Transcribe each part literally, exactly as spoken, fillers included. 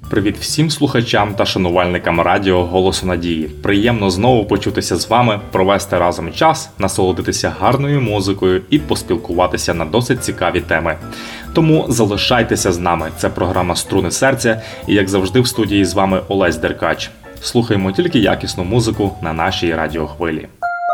Привіт всім слухачам та шанувальникам радіо «Голосу Надії». Приємно знову почутися з вами, провести разом час, насолодитися гарною музикою і поспілкуватися на досить цікаві теми. Тому залишайтеся з нами. Це програма «Струни серця» і, як завжди, в студії з вами Олесь Деркач. Слухаємо тільки якісну музику на нашій радіохвилі.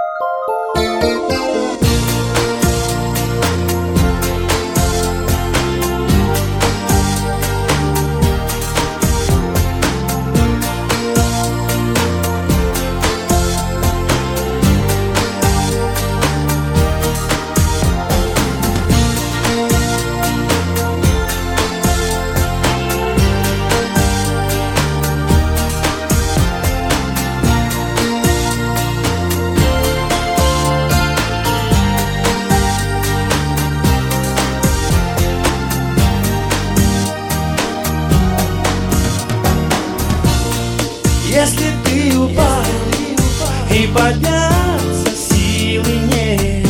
Если ты упал и подняться силы нет,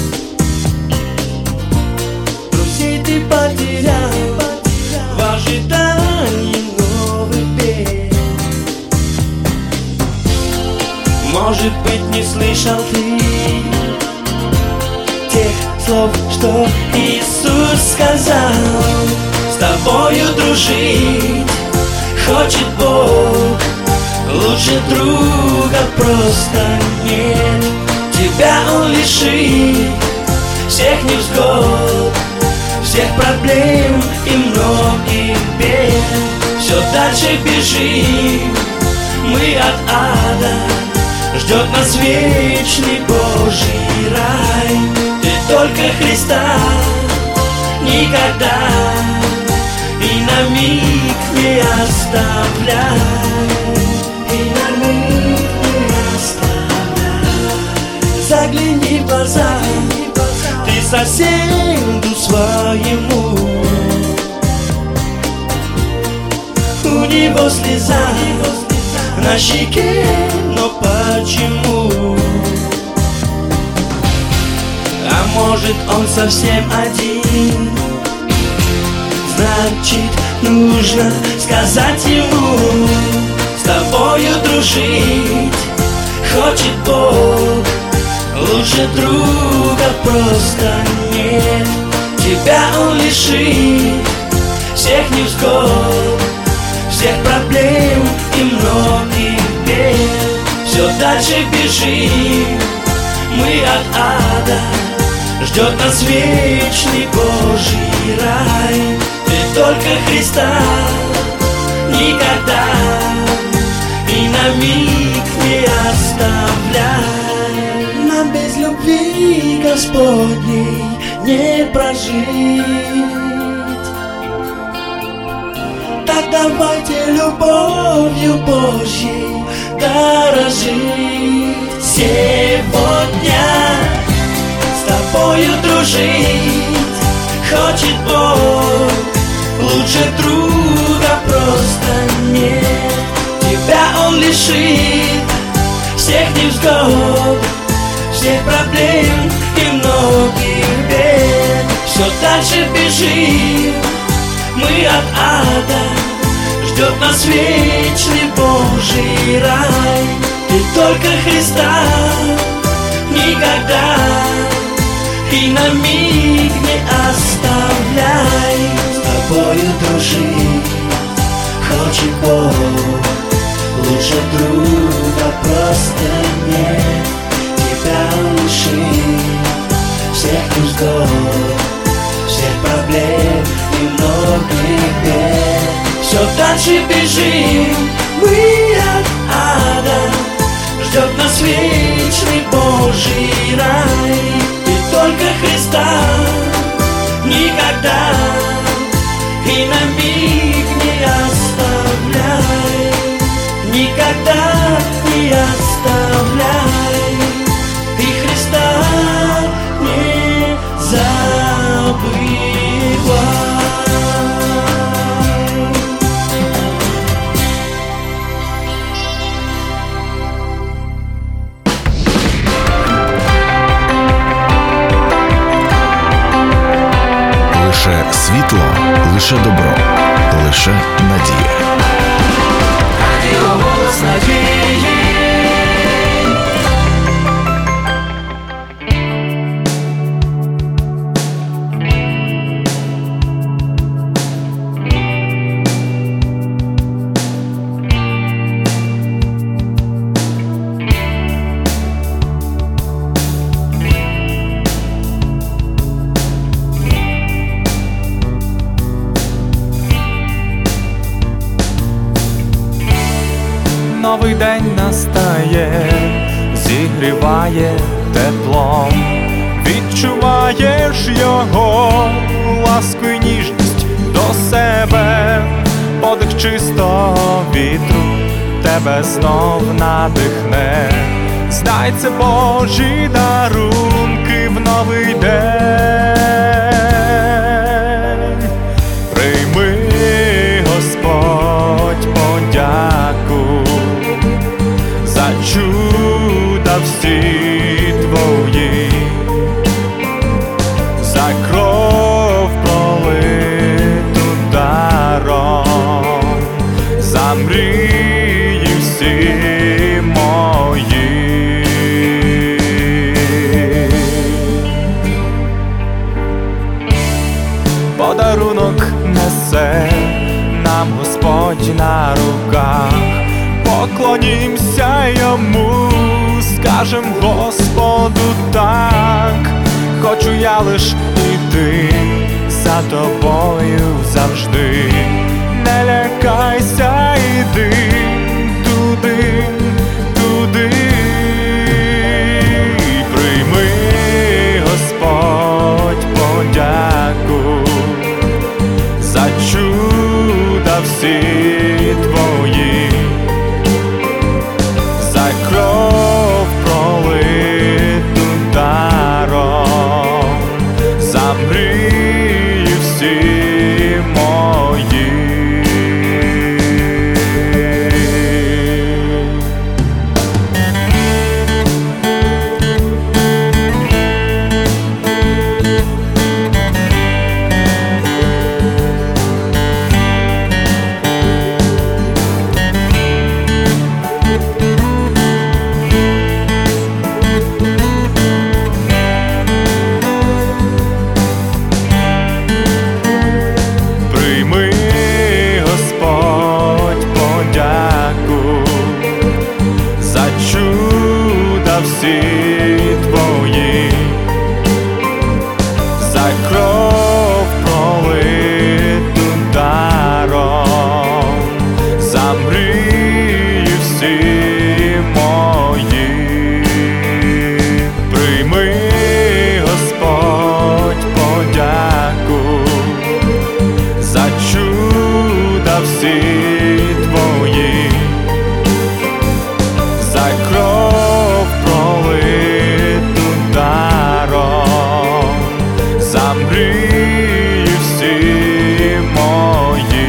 друзей ты потерял в ожидании новых бед. Может быть, не слышал ты тех слов, что Иисус сказал: с тобою дружить хочет Бог, лучше друга просто нет. Тебя Он лишит всех невзгод, всех проблем и многих бед. Все дальше бежим мы от ада, ждет нас вечный Божий рай. Ты только Христа никогда и на миг не оставляй. Загляни в глаза ты соседу своему, у него слеза на щеке, но почему? А может, он совсем один? Значит, нужно сказать ему: с тобою дружить хочет Бог, лучше друга просто нет. Тебя Он лишит всех невзгод, всех проблем и многих бед. Все дальше бежим мы от ада, ждет нас вечный Божий рай. Ты только Христа никогда и на миг не оставляй. Нам без любви Господней не прожить. Так давайте любовью Божьей дорожить. Сегодня с тобою дружить хочет Бог, лучше друга просто нет. Тебя Он лишит всех невзгод, всех проблем и многих бед. Все дальше бежим мы от ада, ждет нас вечный Божий рай. Ты только Христа никогда и на миг не оставляй. С тобою дружить хочет Бог, лучше друга просто нет. Тебя Он лишит всех невзгод, всех проблем и многих бед. Все дальше бежим мы от ада, ждет нас вечный Божий рай. Ты только Христа никогда и на миг не оставляй, никогда не оставляй. И Христа не забывай. Лише світло, лише добро, лише надія. Радіо «Голос надії». Новий день настає, зігріває теплом, відчуваєш його ласку й ніжність до себе, подих чистого вітру тебе знов надихне. Знай, це Божі дарунки в новий день. Прийми, Господь, подяку за чуда всі твої, за кров пролиту даром, за мрії всі мої. Подарунок несе нам Господь на руках, поклонімся йому, скажем Господу так. Хочу я лиш іти за тобою завжди, не лякайся, іди туди, туди. Прийми, Господь, подяку за чуда всі твої, за кров пролиту даром, за мрії всі мої. Прийми, Господь, подяку за чуда всі твої, за кров пролиту даром, за мрії всі мої. Прийми, Господь, подяку за чуда всі твої, за кров пролиту даром, за мрії всі мої.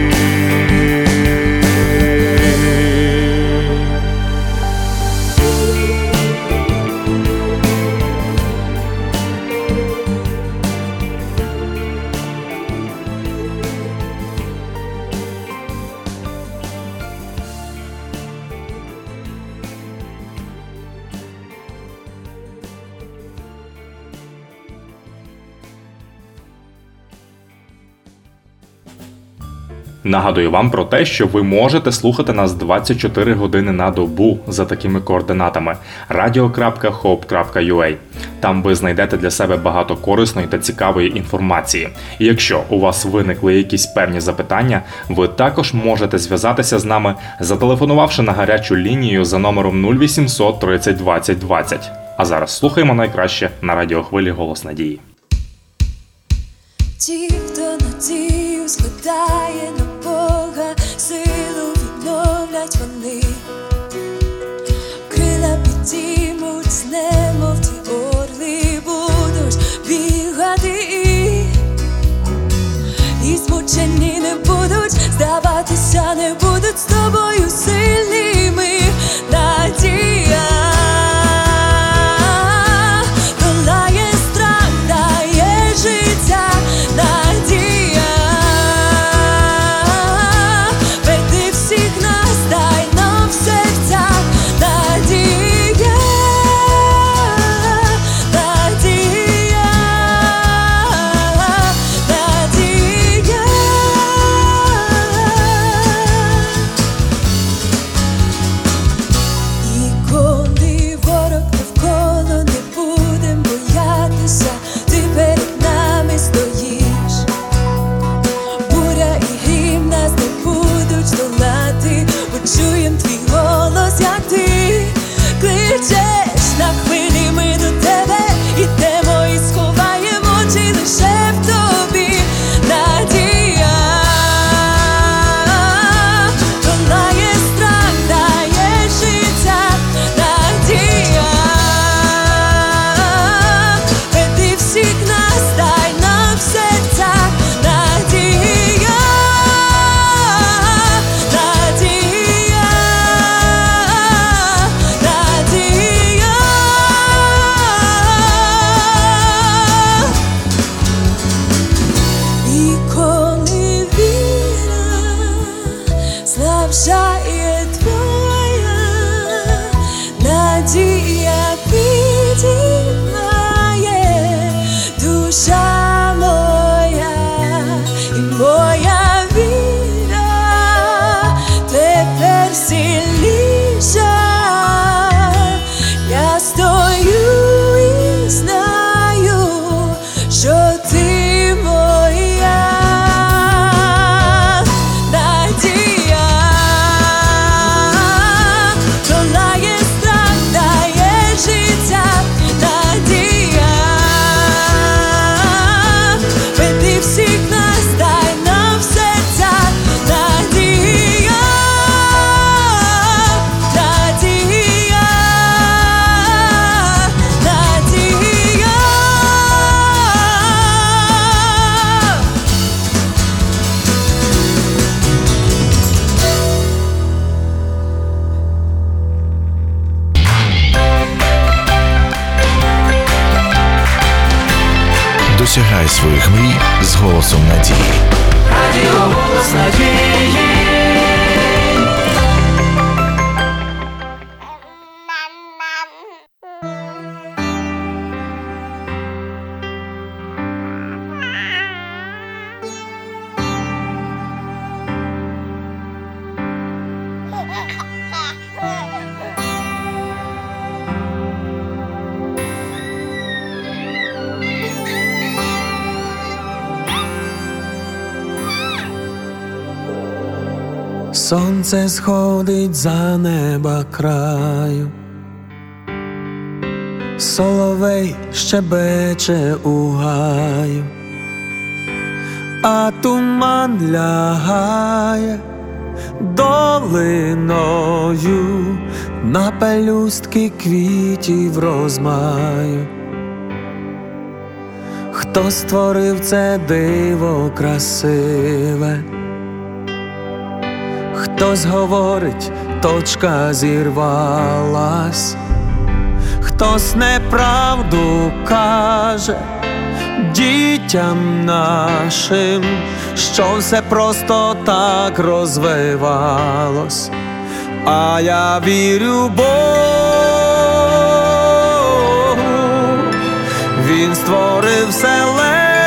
Нагадую вам про те, що ви можете слухати нас двадцять чотири години на добу за такими координатами радіо крапка хоп крапка ю а. Там ви знайдете для себе багато корисної та цікавої інформації. І якщо у вас виникли якісь певні запитання, ви також можете зв'язатися з нами, зателефонувавши на гарячу лінію за номером нуль вісімсот тридцять двадцять двадцять. А зараз слухаємо найкраще на радіохвилі «Голос надії». Ті, хто надію складає на Бога, силу відновлять вони, крила підіймуть з немов ті орли, будуть бігати і, і змучені не будуть, здаватися не будуть, з тобою сильними. Надія долає страх, дає життя. Надія Досягай своїх мрій з голосом надії. Радіо «Голос надії». Сонце сходить за неба краю, соловей щебече у гаю, а туман лягає долиною на пелюстки квітів розмаю. Хто створив це диво красиве? Хтось говорить, точка зірвалась, хтось неправду каже дітям нашим, що все просто так розвивалось. А я вірю Богу, Він створив вселенну,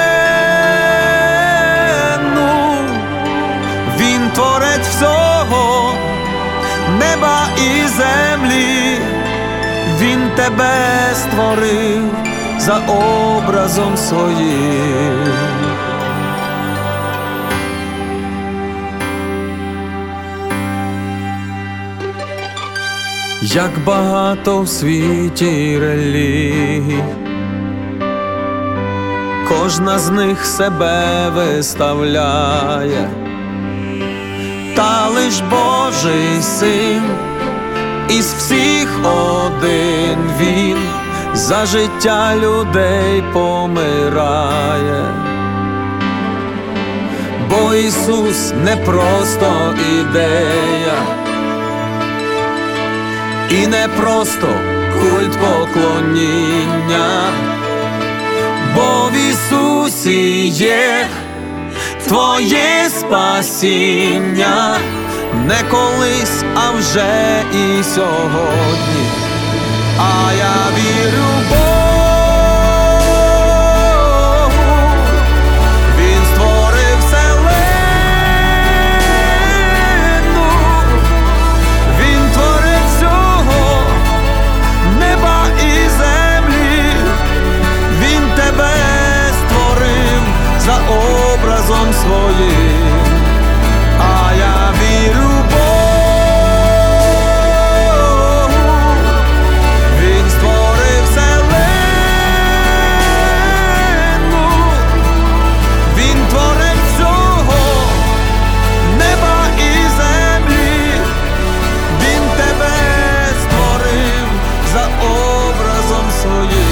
Він творець всього, неба і землі. Він тебе створив за образом своїм. Як багато в світі релігій, кожна з них себе виставляє, та лиш Божий Син із всіх один Він за життя людей помирає. Бо Ісус не просто ідея і не просто культ поклоніння, бо в Ісусі є твоє спасіння, не колись, а вже і сьогодні. А я вірю Богу, Він створив вселенну, Він творить всього, неба і землі. Він тебе створив за образом своїм. А я вірю Богу, Він створив вселенну, Він творить всього, неба і землі. Він тебе створив за образом своїм.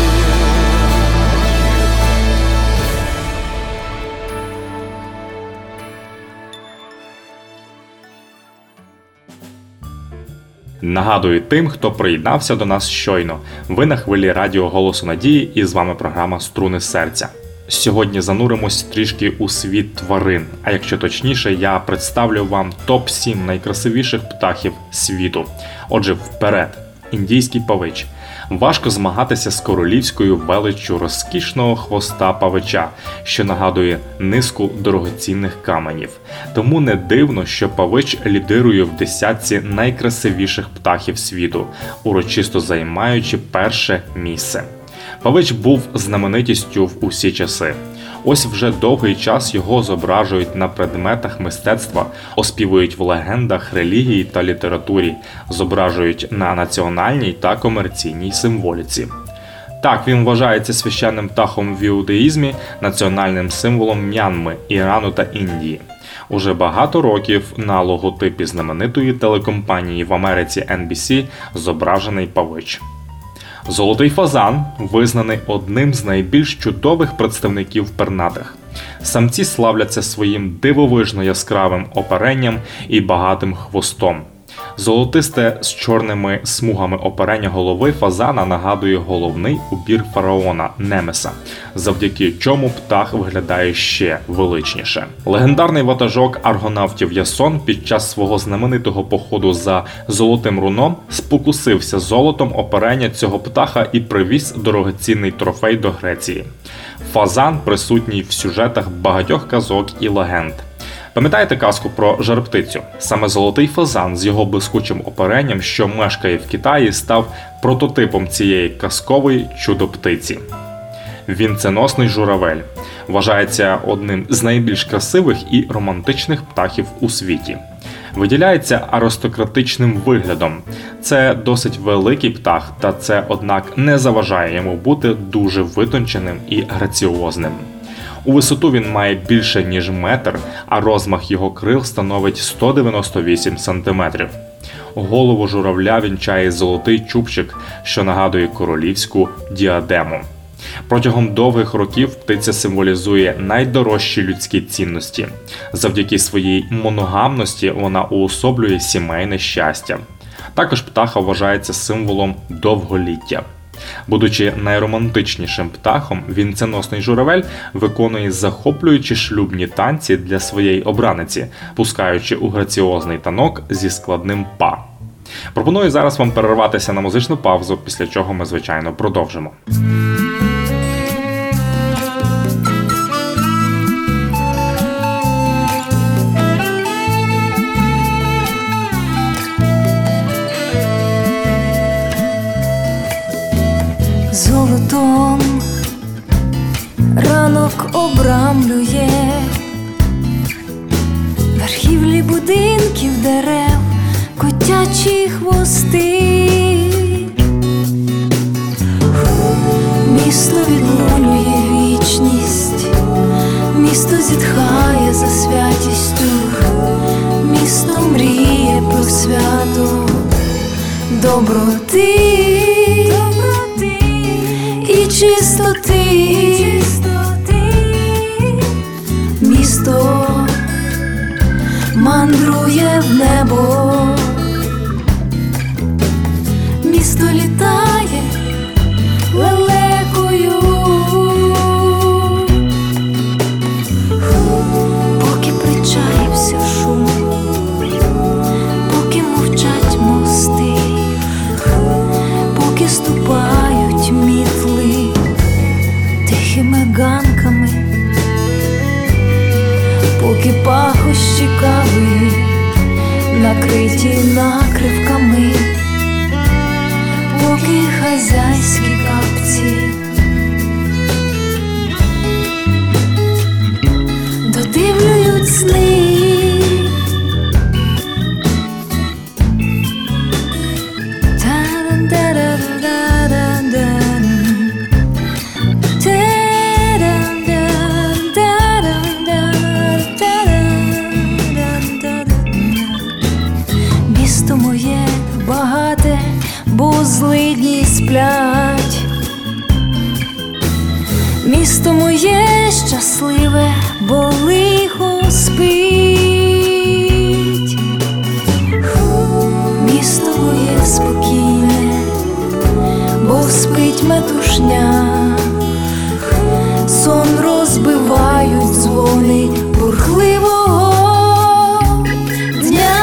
Нагадую тим, хто приєднався до нас щойно. Ви на хвилі радіо «Голосу надії» і з вами програма «Струни серця». Сьогодні зануримось трішки у світ тварин, а якщо точніше, я представлю вам топ сім найкрасивіших птахів світу. Отже, вперед! Індійський павич. Важко змагатися з королівською величчю розкішного хвоста павича, що нагадує низку дорогоцінних каменів. Тому не дивно, що павич лідирує в десятці найкрасивіших птахів світу, урочисто займаючи перше місце. Павич був знаменитістю в усі часи. Ось вже довгий час його зображують на предметах мистецтва, оспівують в легендах релігії та літературі, зображують на національній та комерційній символіці. Так, він вважається священним птахом в іудаїзмі, національним символом М'янми, Ірану та Індії. Уже багато років на логотипі знаменитої телекомпанії в Америці ен бі сі зображений павич. Золотий фазан визнаний одним з найбільш чудових представників пернатих. Самці славляться своїм дивовижно яскравим оперенням і багатим хвостом. Золотисте з чорними смугами оперення голови фазана нагадує головний убір фараона Немеса, завдяки чому птах виглядає ще величніше. Легендарний ватажок аргонавтів Ясон під час свого знаменитого походу за золотим руном спокусився золотом оперення цього птаха і привіз дорогоцінний трофей до Греції. Фазан присутній в сюжетах багатьох казок і легенд. Пам'ятаєте казку про Жар-птицю? Саме золотий фазан з його блискучим оперенням, що мешкає в Китаї, став прототипом цієї казкової чудо-птиці. Вінценосний журавель вважається одним з найбільш красивих і романтичних птахів у світі. Виділяється аристократичним виглядом. Це досить великий птах, та це, однак, не заважає йому бути дуже витонченим і граціозним. У висоту він має більше ніж метр, а розмах його крил становить сто дев'яносто вісім сантиметрів. Голову журавля вінчає золотий чубчик, що нагадує королівську діадему. Протягом довгих років птиця символізує найдорожчі людські цінності. Завдяки своїй моногамності вона уособлює сімейне щастя. Також птаха вважається символом довголіття. Будучи найромантичнішим птахом, вінценосний журавель виконує захоплюючі шлюбні танці для своєї обраниці, пускаючи у граціозний танок зі складним па. Пропоную зараз вам перерватися на музичну паузу, після чого ми, звичайно, продовжимо. Золотом ранок обрамлює верхівлі будинків, дерев, котячі хвости. Місто відлунює вічність, місто зітхає за святістю, місто мріє про свято доброти і чистоти. Місто мандрує в небо, місто літає лелекою, поки причаївся шум, поки мовчать мости, поки ступають мітли тихими ганками, поки пахощі кави накриті накривками, поки хазяйські капці додивлюють сни. Місто моє багате, бо злидні сплять. Місто моє щасливе, бо лихо спить. Місто моє спокійне, бо спить метушня. Сон розбивають дзвони бурхливого дня.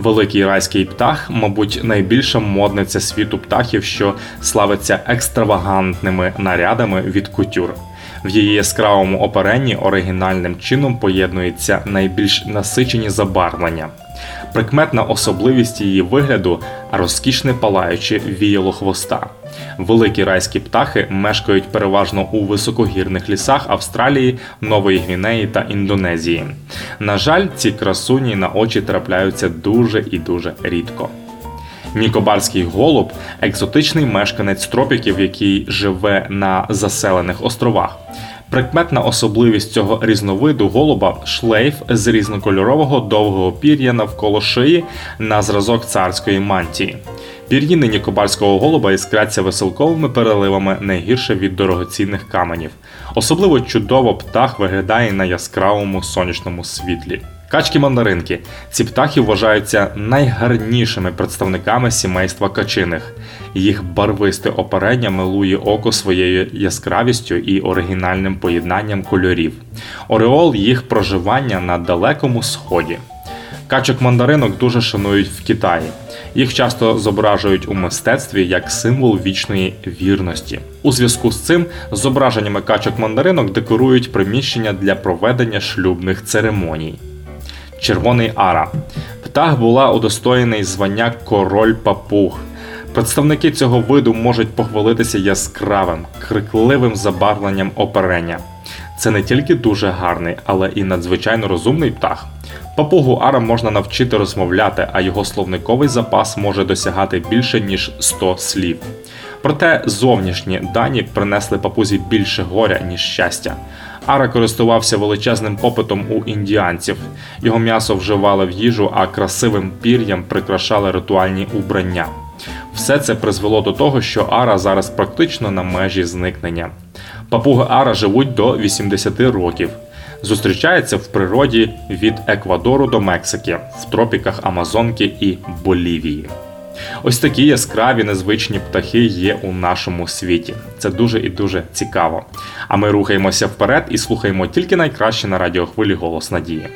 Великий райський птах, мабуть, найбільша модниця світу птахів, що славиться екстравагантними нарядами від кутюр. В її яскравому оперенні оригінальним чином поєднуються найбільш насичені забарвлення. Прикметна особливість її вигляду – розкішне палаюче віяло хвоста. Великі райські птахи мешкають переважно у високогірних лісах Австралії, Нової Гвінеї та Індонезії. На жаль, ці красуні на очі трапляються дуже і дуже рідко. Нікобарський голуб – екзотичний мешканець тропіків, який живе на заселених островах. Прикметна особливість цього різновиду голуба – шлейф з різнокольорового довгого пір'я навколо шиї на зразок царської мантії. Пір'їни нікобарського голуба іскряться веселковими переливами не гірше від дорогоцінних каменів. Особливо чудово птах виглядає на яскравому сонячному світлі. Качки-мандаринки. Ці птахи вважаються найгарнішими представниками сімейства качиних. Їх барвисте оперення милує око своєю яскравістю і оригінальним поєднанням кольорів. Ореол їх проживання на Далекому Сході. Качок-мандаринок дуже шанують в Китаї. Їх часто зображують у мистецтві як символ вічної вірності. У зв'язку з цим зображеннями качок-мандаринок декорують приміщення для проведення шлюбних церемоній. Червоний ара. Птах була удостоєний звання король папуг. Представники цього виду можуть похвалитися яскравим, крикливим забарвленням оперення. Це не тільки дуже гарний, але і надзвичайно розумний птах. Папугу ара можна навчити розмовляти, а його словниковий запас може досягати більше, ніж сто слів. Проте зовнішні дані принесли папузі більше горя, ніж щастя. Ара користувався величезним попитом у індіанців. Його м'ясо вживали в їжу, а красивим пір'ям прикрашали ритуальні убрання. Все це призвело до того, що ара зараз практично на межі зникнення. Папуги ара живуть до вісімдесяти років. Зустрічаються в природі від Еквадору до Мексики, в тропіках Амазонки і Болівії. Ось такі яскраві незвичні птахи є у нашому світі. Це дуже і дуже цікаво. А ми рухаємося вперед і слухаємо тільки найкраще на радіохвилі «Голос Надії».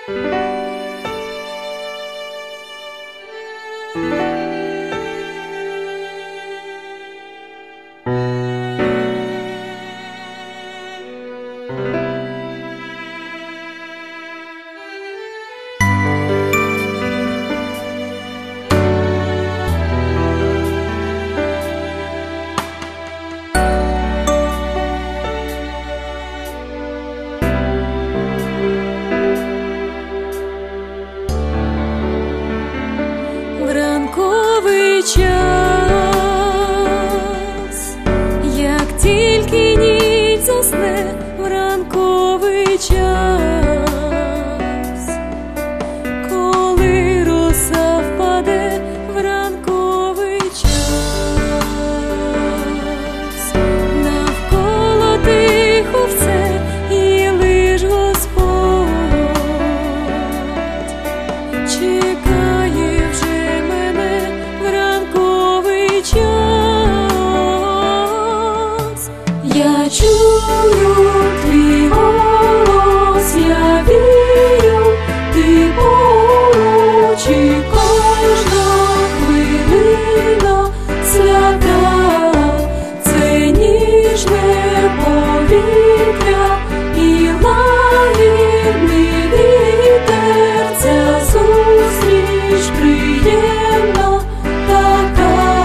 Ранковий час, як тільки ніч засне, в ранковий час, коли роса впаде, в ранковий час, навколо тихо все, і лиш Господь чекає вже мене в ранковий час. Я чую твій голос, я вірю, ти поруч, і кожна хвилина свята, це ніжне повітря і лагідний вітер, ця зустріч приємна така.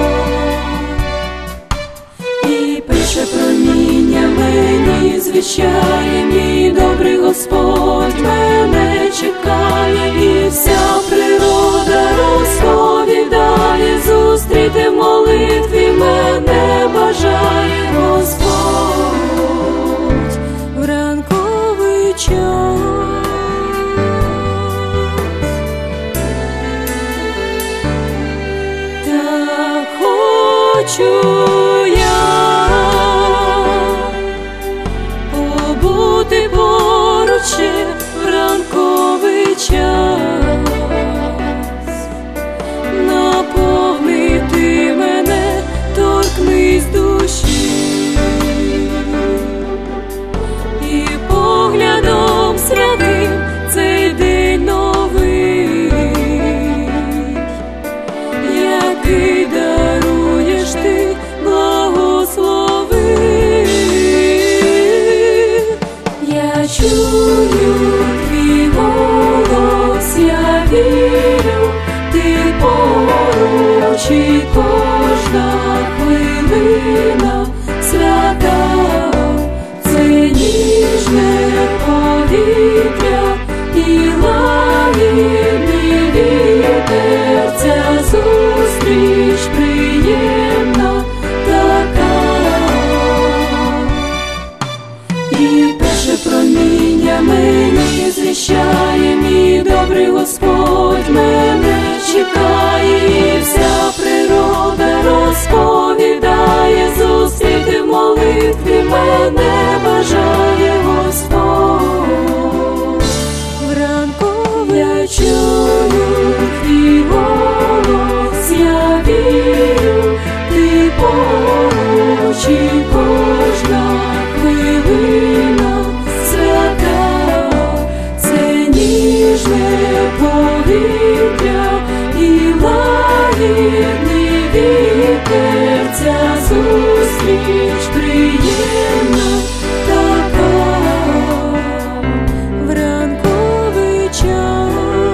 І перше проміння мені звіщає, мій добрий Господь мене чекає, і вся природа розповідає, зустріти в молитві мене бажає Господь в ранковий час. Так хочу я побути поруч ще в ранковий час, наповнити мене, торкнись душі. чую твій голос, я вірю, ти поруч, і кожна хвилина свята, це ніжне повітря і лагідний вітер, ця зустріч приємна така. І перше проміння мені звіщає, мій добрий Господь мене чекає, і вся природа розповідає, зустріти в молитві мене бажає Господь. Вранку я чую твій голос, я вірю, ти поруч, і кожна хвилина свята, це ніжне повітря і лагідний вітер, ця зустріч приємна така, вранковий час.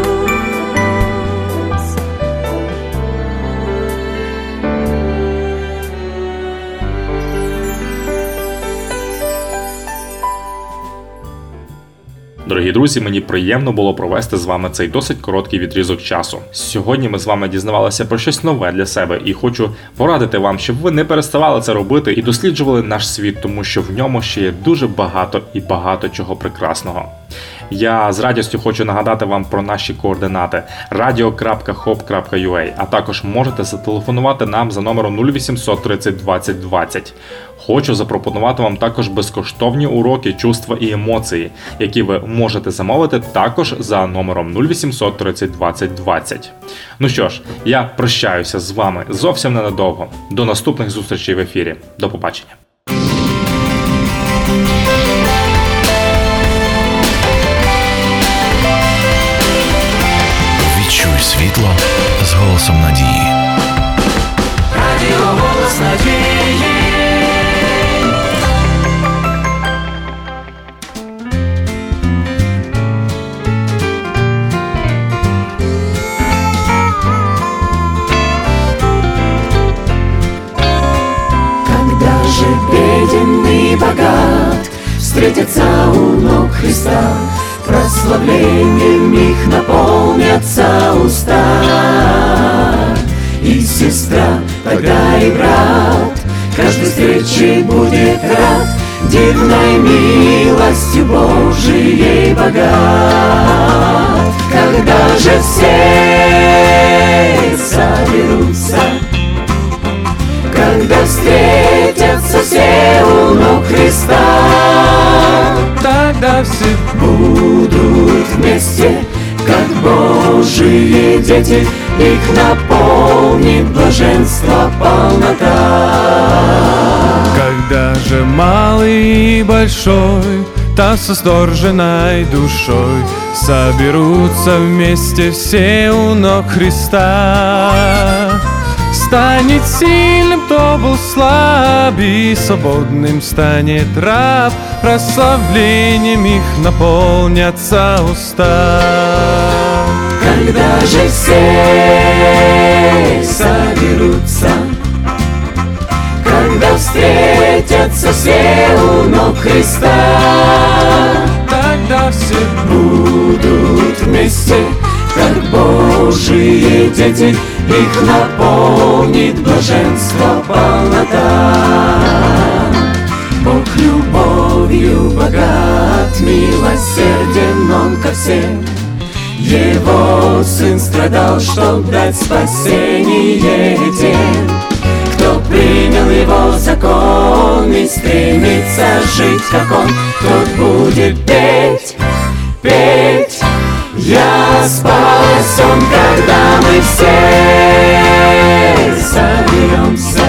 Дорогі друзі, мені приємно було провести з вами цей досить короткий відрізок часу. Сьогодні ми з вами дізнавалися про щось нове для себе, і хочу порадити вам, щоб ви не переставали це робити і досліджували наш світ, тому що в ньому ще є дуже багато і багато чого прекрасного. Я з радістю хочу нагадати вам про наші координати радіо крапка хоп крапка ю а, а також можете зателефонувати нам за номером нуль вісімсот тридцять двадцять двадцять. Хочу запропонувати вам також безкоштовні уроки чувства і емоції, які ви можете замовити також за номером нуль вісімсот тридцять двадцять двадцять. Ну що ж, я прощаюся з вами зовсім ненадовго. До наступних зустрічей в ефірі. До побачення. Відчуй світло з голосом надії. Радіо «Голос надії». Когда же беден и богат встретятся у ног Христа, прославлением их наполнятся уста. И сестра, тогда и брат, каждой встрече будет рад, дивной милостью Божией богат. Когда же все соберутся, когда встретятся все у ног Христа, Тогда все будут вместе, как Божьи дети, их наполнит блаженство полнота. Когда же малый и большой, та со сторженной душой, соберутся вместе все у ног Христа. Станет сильным, кто был слаб, и свободным станет раб, прославлением их наполнятся уста. Когда же все соберутся, когда встретятся все у ног Христа, Тогда все будут вместе, как Божьи дети, их наполнит блаженство полнота. Бог любовью богат, милосерден Он ко всем. Его Сын страдал, чтоб дать спасение тем, кто принял Его закон и стремится жить, как Он, тот будет петь, петь. Я спасен, когда мы все соберемся,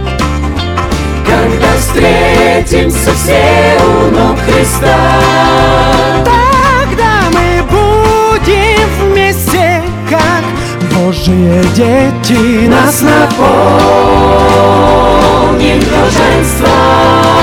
когда встретимся все у ног Христа. Тогда мы будем вместе, как Божьи дети. Нас наполнит блаженство